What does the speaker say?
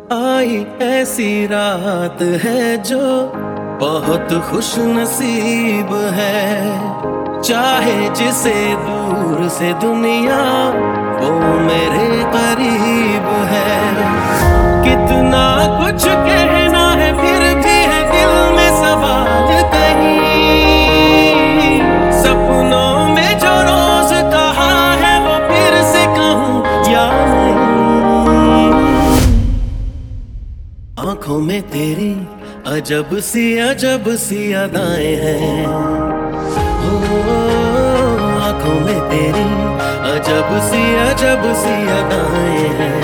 आई ऐसी रात है जो बहुत खुश नसीब है। चाहे जिसे दूर से दुनिया वो मेरे करीब है। कितना कुछ कहना है फिर भी है दिल में सवाल कहीं। सपनों में जो रोज कहा है वो फिर से कहूँ या नहीं। आंखों में तेरी अजब सी अदाएं हैं। आंखों में तेरी अजब सी अदाएं हैं।